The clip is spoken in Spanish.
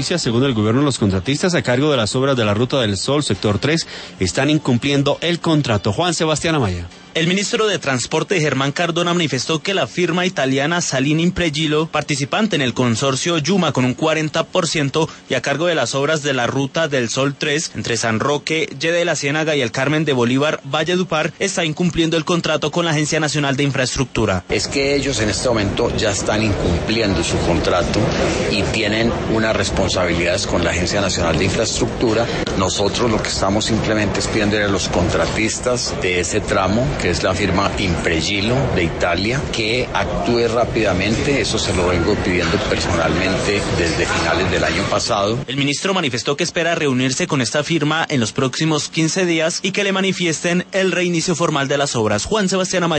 Según el gobierno, los contratistas a cargo de las obras de la Ruta del Sol, sector 3, están incumpliendo el contrato. Juan Sebastián Amaya. El ministro de Transporte, Germán Cardona, manifestó que la firma italiana Salini Impregilo, participante en el consorcio Yuma con un 40% y a cargo de las obras de la Ruta del Sol 3, entre San Roque, Yede de la Ciénaga y el Carmen de Bolívar, Valledupar, está incumpliendo el contrato con la Agencia Nacional de Infraestructura. Es que ellos en este momento ya están incumpliendo su contrato y tienen unas responsabilidades con la Agencia Nacional de Infraestructura. Nosotros lo que estamos simplemente es pidiendo a los contratistas de ese tramo, que es la firma Impregilo de Italia, que actúe rápidamente. Eso se lo vengo pidiendo personalmente desde finales del año pasado. El ministro manifestó que espera reunirse con esta firma en los próximos 15 días y que le manifiesten el reinicio formal de las obras. Juan Sebastián Amaya.